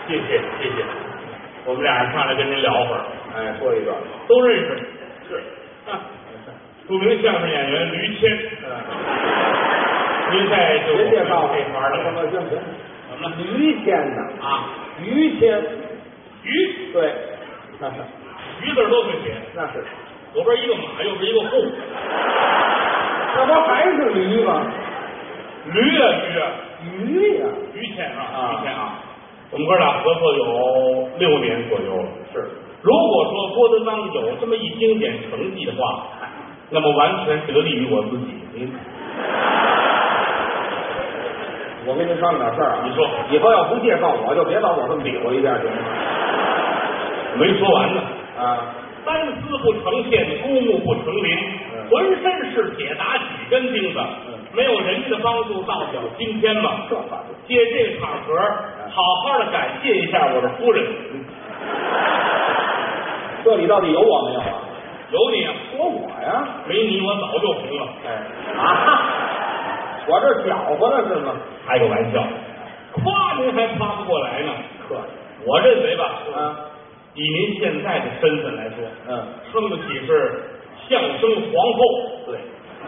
谢谢谢谢，我们俩人上来跟您聊会儿， 哎，说一段， 都认识， 是啊，著名相声演员于谦，您在就别介绍这行的， 行， 怎么了？ 于谦呐， 啊， 于谦， 于对， 于字都会写， 那是， 左边一个马，右边一个户， 那不还是驴吗？ 驴啊驴啊， 驴呀， 于谦啊， 啊于谦啊，我们哥俩合作有6年左右了。 是， 如果说郭德纲有这么一经典成绩的话，那么完全得力于我自己。 我跟您商量点事儿啊， 你说以后要不介绍我，就别把我这么比划一下，行吗？ 没说完呢。 啊， 三丝不成线，孤木不成林，浑身是铁，打几根钉子。没有人家的帮助，到不了今天嘛。 这话对。 借这个场合，好好的感谢一下我的夫人。 这里到底有我没有啊？ 有你啊， 说我呀？ 没你我早就红了。 哎啊！我这搅和了是吗？ 开个玩笑，夸您还夸不过来呢。 客我认为吧， 啊， 以您现在的身份来说，称得起是相声皇后。 对，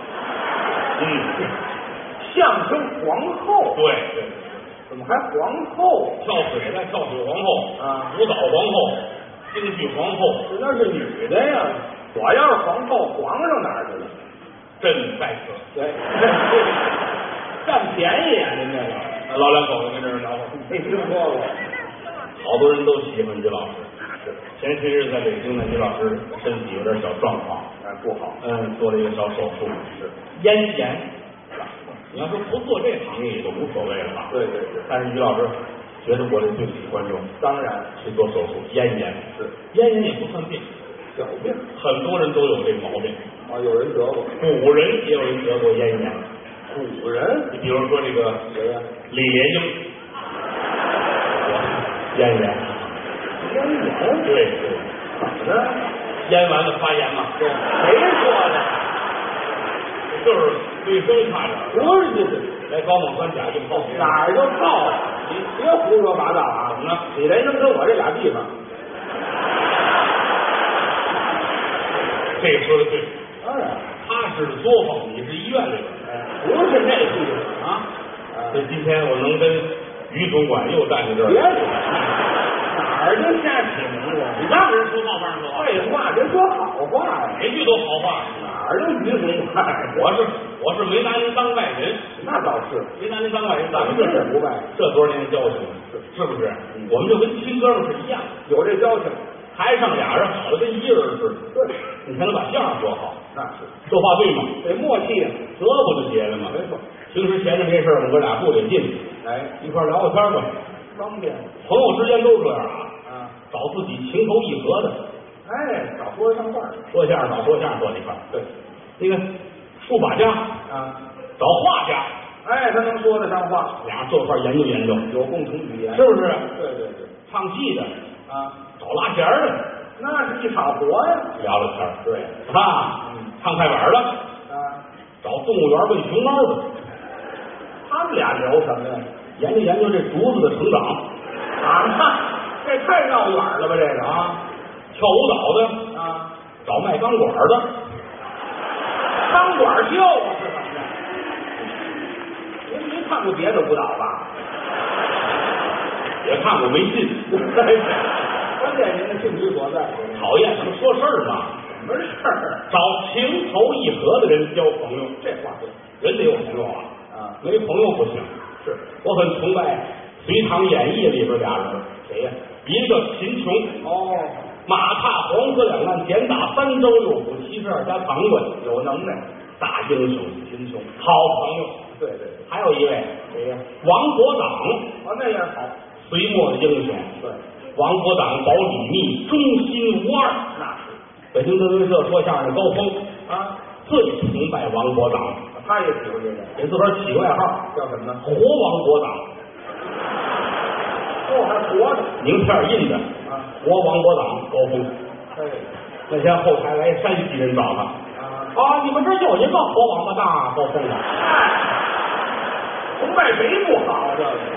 相声皇后。 对对， 怎么还皇后？ 跳水的跳水皇后啊， 舞蹈皇后，京剧皇后， 那是女的呀。我要是皇后，皇上哪儿去了？ 朕在此。 对，占便宜啊！您这个老两口子跟这儿聊会儿， 没听说过。 好多人都喜欢于老师。前些日在北京呢，于老师身体有点小状况， 不好。 做了一个小手术，是咽炎。你要说不做这行业也就无所谓了吧？ 对对对。 但是于老师觉得我这对不起观众， 当然去做手术，咽炎是咽炎也不算病， 小病， 很多人都有这个毛病。 有人得过， 古人也有人得过咽炎。 古人， 你比如说这个谁呀？ 李莲英，咽炎。 咽炎？ 对对， 怎么呢？ 咽完了发炎嘛。 对，谁说的？ 就是卫生差点。 不是这是来高锰酸钾就泡哪儿就泡了？你别胡说八道啊！ 怎么了？ 你连能跟我这俩地方？ 这个说的对。 当然， 他是作坊，你是医院里边。 不是这地方啊。所以今天我能跟于总管又站在这儿。 别哪儿就瞎起名了？ 你让人说话不让说话？ 废话，人说好话呀， 每句都好话。 哪儿就于总管？ 我是没拿您当外人。 那倒是， 没拿您当外人， 咱们这也不外， 这多少年的交情，是不是？我们就跟亲哥们是一样， 有这交情。 台上俩人好的跟一人似的。 对， 你才能把相声说好。 那是， 说话对吗？ 得默契啊， 得不就结了吗？ 没错。 平时闲着没事，我们哥俩不得劲，一块聊个天吧， 方便。 朋友之间都这样啊， 找自己情投意合的。 找说上话， 说相声找说相声坐一块。 对， 那个书法家找画家， 他能说得上话， 俩人坐一块研究研究， 有共同语言， 是不是？ 对对对。 唱戏的找拉弦的， 那是一场活呀， 聊聊天。 对唱快板的找动物园问熊猫的， 他们俩聊什么呀？ 研究研究这竹子的成长这太绕远了吧？这个跳舞蹈的找卖钢管的， 钢管跳是怎么的？您没看过别的舞蹈吧？ 也看过没劲。 关键您的兴趣所在。 讨厌什么说事儿嘛？ 什么事儿？ 找情投意合的人交朋友， 这话对， 人得有朋友没朋友不行。 是， 我很崇拜《隋唐演义》里边俩人，谁呀？一个叫秦琼，马踏黄河两岸，简打三州六府72家唐官，有能耐，大英雄秦琼，好朋友。 对对对， 还有一位谁呀？王伯党， 那也好， 隋末的英雄。 对， 王伯党保李密，忠心无二。 那是北京德云社说相声的高峰最崇拜王伯党， 他也喜欢这个， 给自个儿起个外号叫什么呢？ 活王伯党。 还活着， 名片印的活王伯党高峰。那天后台来山西人找他你们这有一个活王八蛋高峰的， 崇拜谁不好？这个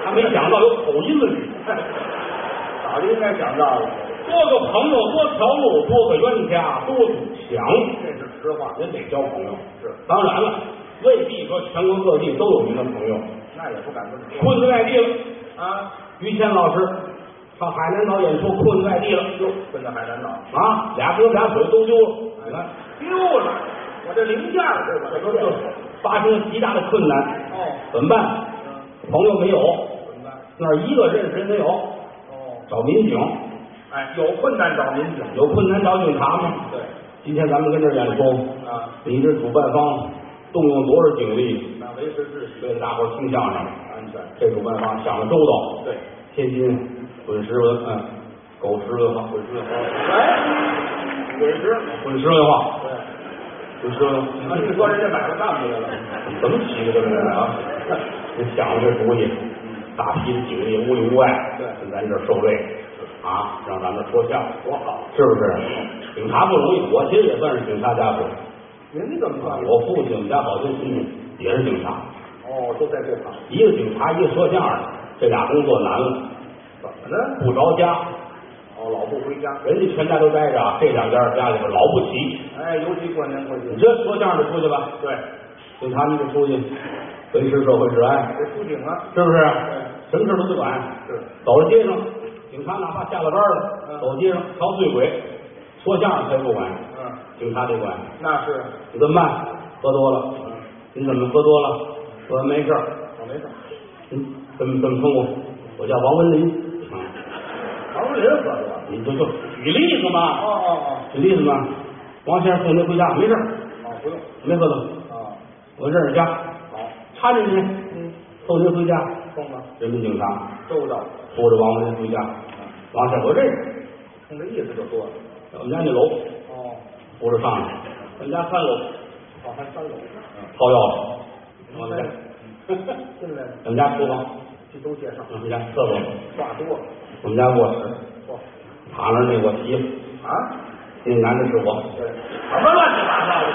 他没想到有口音的女， 早就应该想到了。 多个朋友多条路，多个冤家多堵墙。 这是实话， 人得交朋友。 是， 当然了，未必说全国各地都有您的朋友。 那也不敢这么说。 困在外地了啊！ 于谦老师上海南岛演出，困在外地了， 哟，困在海南岛啊，俩胳膊俩腿都丢了，你看丢了，我这零件对吧？ 这都是发生了极大的困难。 哦， 怎么办？朋友没有， 怎么办？ 那儿一个认识人没有， 哦， 找民警。 哎，有困难找民警， 有困难找警察吗？ 对， 今天咱们跟这儿演出啊， 你这主办方动用多少警力， 那维持秩序， 为了大伙儿听相声， 安全， 这主办方想的周到。 对， 天津滚石文，狗食文化，滚石文化， 哎， 滚石文化， 对， 滚石文化。 啊，你说人家买了干部来了， 怎么起的这个人啊？你想了这主意，大批的警力无里无外， 对跟咱这儿受累啊，让咱们说相声多好！ 是不是？警察不容易，我其实也算是警察家属。 您怎么算？ 我父亲我们家好些亲戚也是警察， 哦，都在这行， 一个警察，一个说相声，这俩工作难了， 怎么呢？ 不着家。 哦，老不回家， 人家全家都待着啊，这两家家里边老不齐。 哎，尤其过年过节， 你这说相声的出去吧， 对， 警察你得出去维持社会治安， 得出警了， 是不是？什么事都得管。 是， 走到街上，警察哪怕下了班了，走街上瞧醉鬼，说相声谁不管？警察得管。 那是， 你怎么办？喝多了。你怎么喝多了？我没事儿。 我没事。 怎么称呼？我叫王文林。 王文林喝多了， 你就举例子嘛。 哦， 举例子嘛。王先生送您回家，没事儿。 哦，不用， 没喝多。 啊， 我认识家。 好， 搀着您，送您回家。 送吧， 人民警察周到， 扶着王文林回家。王先生，我认识， 冲这意思就说了。 我们家那楼， 哦， 扶着上去。我们家3楼， 好，还3楼， 掏钥匙。我们家， 进来， 我们家厨房， 这都介绍， 我们家厕所， 话多， 我们家卧室， 嚯， 躺着那我媳妇， 啊， 那男的是我。 对，什么乱七八糟的？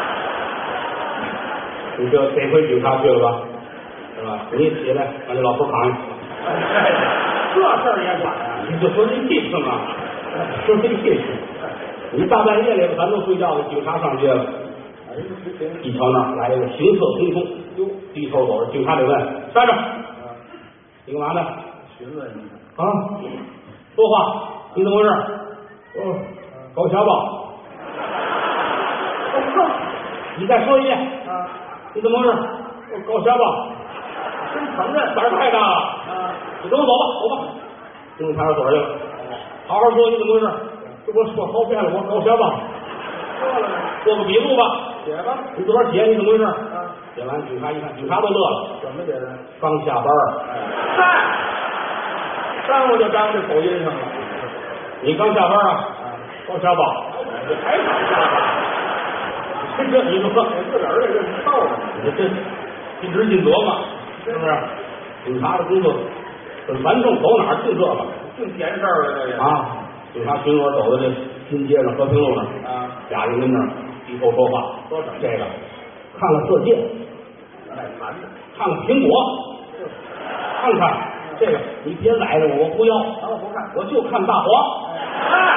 你这回警察去了吧？是吧？你一起来，把这老头扛下。 哎，这事儿也管啊？ 你就说这意思嘛，说这意思。你大半夜里咱都睡觉了，警察上街了， 哎， 一瞧那儿来一个行色匆匆，哟，低头走着，警察得问站着，你干嘛呢？ 询问一下， 啊，说话，你怎么回事？搞小宝。你再说一遍。 啊， 你怎么回事？我搞小宝。 真承认， 胆儿太大了。 啊， 你跟我走吧，走吧。警察所去了。好好说，你怎么回事？这我说好遍了，我搞小宝。 说了呢， 做个笔录吧。 写吧。 你自个儿写，你怎么回事？ 啊， 写完，警察一看，警察都乐了。 怎么写的？ 刚下班。 嗨，耽误就耽误这口音上了。 你刚下班啊？搞小宝。 这还想下班？ 这你说， 我自个儿这是臭的。 你这尽职尽责嘛，是不是？警察的工作很繁重，走哪儿净这个净闲事儿了，这也啊！警察巡逻走到这新街上和平路那儿， 啊， 俩人跟那儿低头说话， 说什么？ 这个看看色戒， 卖盘的， 看看苹果，看看这个，你别赖着我，我不要， 我不看， 我就看大黄。 哎，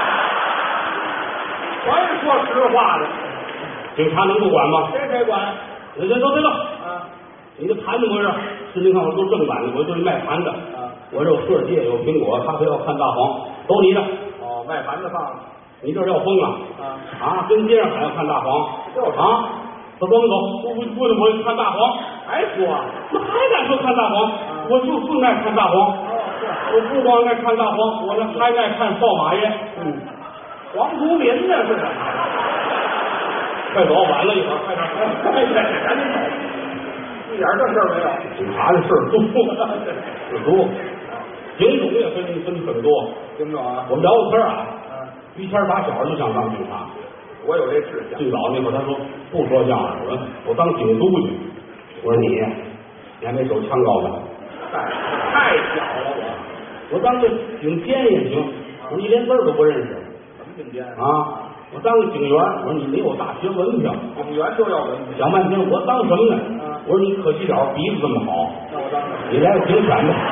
全说实话的， 警察能不管吗？ 谁管？ 人家都这个， 啊， 你这盘怎么回事？是您看我都正版的，我就是卖盘的。我这有色戒，有苹果，他非要看大黄，都你的。 哦，卖盘的放了。 你这要疯了啊！跟街上还要看大黄，啊！走走走，不能我看大黄， 还说， 那还敢说看大黄？我就爱看大黄，我不光爱看大黄，我还爱看少马爷。 黄竹林呢是？ 快走，晚了一会儿，快点， 赶紧走，一点正事儿没有。 警察的事儿多，事多，警种也分很多。 听不懂啊？ 我们聊过天啊，于谦打小就想当警察。 我有这志向。 最早那会儿他说不说相声，我当警督去。我说你还没手枪高呢。 太小了我当个警监也行。我说你连字儿都不认识。 什么警监啊？我当个警员。我说你没有大学文凭。 警员就要文凭。 想半天我当什么呢？我说你可惜了，鼻子这么好。 那我当什么？ 你来个警犬吧。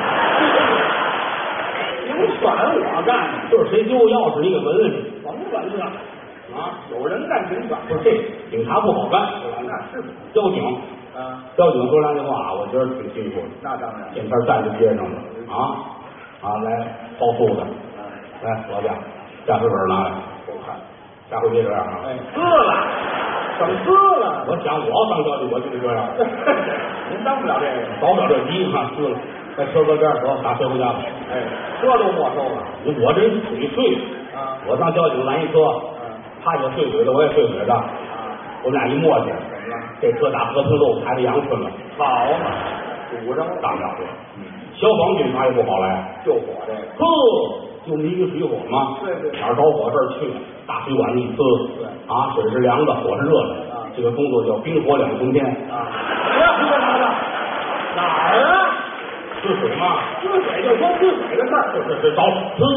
警犬我干， 就是谁丢钥匙你给闻闻去。 甭闻了啊！有人干警犬， 不是这警察不好干， 那是交警。交警说两句话，我觉得挺辛苦的。 那当然， 见天站在街上了来包素的，来老贾，驾驶本拿来， 我看， 下回别这样啊！ 哎，撕了，怎么撕了？ 我想我要当交警，我就得这样。 您当不了这个， 保不了这急，撕了，在车搁边儿走，打车回家吧。 哎，车都没收了。 我这腿碎啊！ 我当交警拦一车，他也碎腿的，我也碎腿的，我们俩一磨叽， 怎么了？ 这车打和平路开到阳春了， 好嘛，堵着当不了这。消防警察也不好来， 救火这个， 就那一个水火嘛， 对， 哪儿着火这儿去了，大水管子一呲， 对水是凉的，火是热的，这个工作叫冰火两重天啊！别胡说八道，哪儿啊？ 治水嘛， 治水就说治水的事儿， 这着，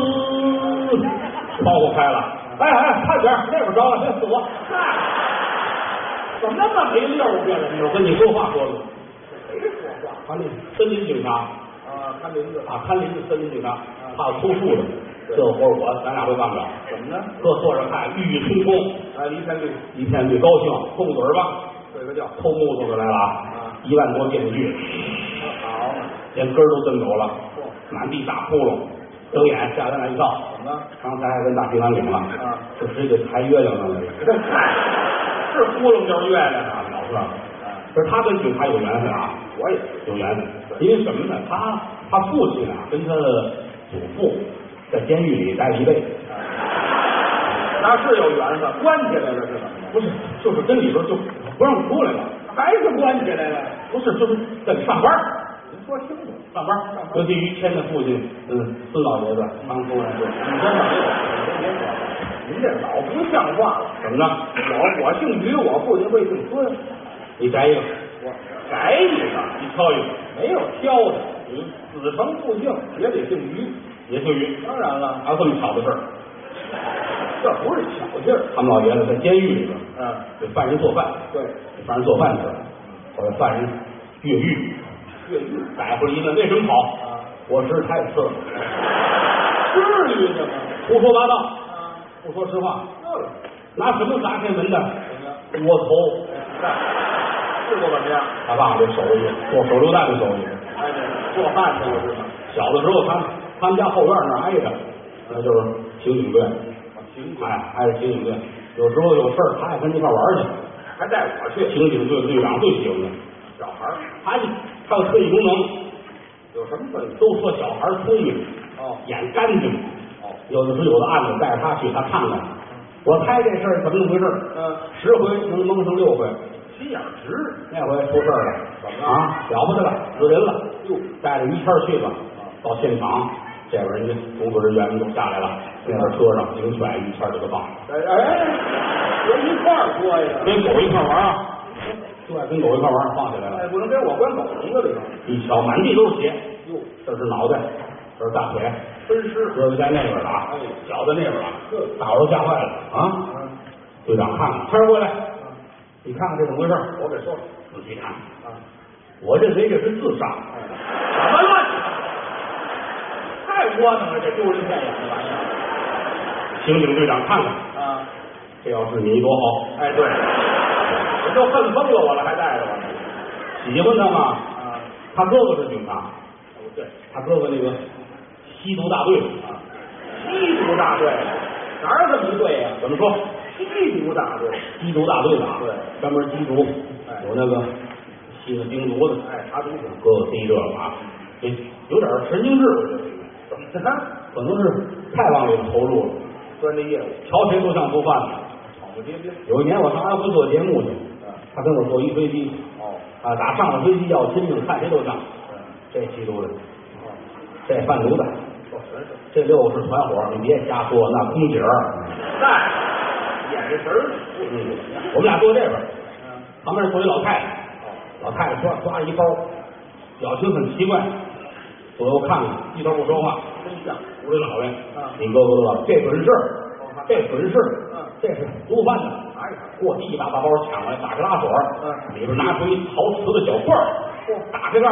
窗户开了，哎，快点，那边着了，别死我！ 嗨，怎么那么没溜儿呢？ 我跟你说话说的， 谁说话？ 他那森林警察看林子看林子森林警察，怕偷树的，这活咱俩都干不了。 怎么呢？ 搁坐着看，郁郁葱葱，一片绿，高兴，动嘴儿吧， 睡个觉， 偷木头的来了1万多电锯， 好， 连根儿都蹬走了，满地大窟窿，睁眼下咱俩一照， 怎么了？ 刚才还跟大平安岭了，这谁给抬月亮了？ 嗨，是窟窿就是月亮啊， 老是。可是他跟警察有缘分啊， 我也有缘分，因为什么呢？他父亲跟他的祖父在监狱里待了一辈子， 那是有缘分，关起来了是怎么着？ 不是，就是跟里边就不让出来了， 还是关起来了？ 不是，就是在里上班。 您说清楚， 上班。尤其于谦的父亲，孙老爷子，当初呢就你真的别说，您这老不像话了。 怎么着？ 我姓于，我父亲会姓孙。 你摘一个， 我改一个， 你挑一个， 没有挑的，子承父姓也得姓于， 也姓于。 当然了， 还有这么巧的事儿， 这不是巧劲儿。 他们老爷子在监狱里边，给犯人做饭， 对， 给犯人做饭去了，后来犯人越狱，逮回来一问为什么跑？伙食太次了， 至于的吗？ 胡说八道，不说实话，拿什么砸开门的？窝头。 试过怎么样？ 他爸爸这手艺，做手榴弹的手艺， 哎，做饭去了是吗？ 小的时候他们家后院那儿挨着，那就是刑警队，挨着刑警队。有时候有事儿，他也跟一块玩去， 还带我去。 刑警队队长最喜欢的小孩儿， 他有特异功能， 有什么特异？ 都说小孩聪明，眼干净，有的时候有的案子带着他去，他看看。我猜这事儿怎么回事？10回能蒙上6回， 心眼直。 那回出事儿了， 怎么了？ 了不得了，死人了！带着于谦去吧，到现场，这边人家工作人员们都下来了，那边车上警犬于谦这个放， 别一块儿说呀， 跟狗一块玩啊，就爱跟狗一块玩，放下来了。 不能给我关狗笼子里头。 一瞧，满地都是血，这是脑袋，这是大腿， 分尸， 胳膊在那边了脚在那边了，大伙都吓坏了队长看看，谦儿过来，你看看这怎么回事？ 我给说了， 仔细看我认为这是自杀。 什么乱？太窝囊了，这丢人现眼的玩意儿。 刑警队长看看这要是你多好。 哎，对，我都恨疯了我了，还带着我。 喜欢他吗？他哥哥是警察。 对， 他哥哥那个吸毒大队吸毒大队哪儿这么一队呀？ 怎么说？ 吸毒大队， 吸毒大队的对， 专门吸毒，有那个吸了冰毒的， 查毒去。 哥哥吸这个这有点神经质，我觉得怎么可能是太往里投入了， 专业业务， 瞧谁都像做饭的。 闯过街边。 有一年我上安徽做节目去，他跟我坐一飞机，打上了飞机要亲近，看谁都像。这吸毒的，这贩毒的，这6个是团伙，你别瞎说，那空姐儿， 眼神儿， 我们俩坐这边，旁边坐一老太太，老太太抓一包，表情很奇怪，左右看看，低头不说话， 真像吴仁老爷，你哥哥乐了，这准是，这准是，这是毒贩子，过去一把把包抢来，打开拉锁，里边拿出一陶瓷的小罐儿，打开盖儿，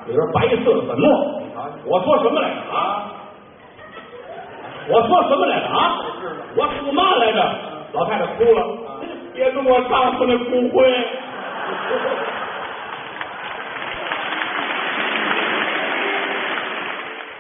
里边白色的粉末。我说什么来着啊？我说什么来着啊？我说嘛来着？老太太哭了，别跟我丈夫那骨灰。